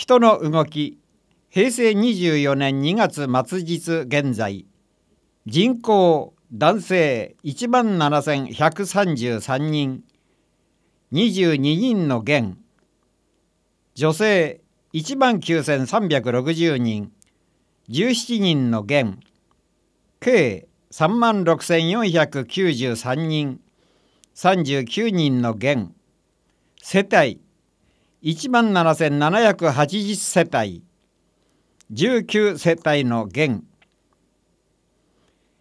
人の動き、平成24年2月末日現在、人口男性17,133人、22人の減、女性19,360人、17人の減、計36,493人、39人の減、世帯17,780世帯、19世帯の減、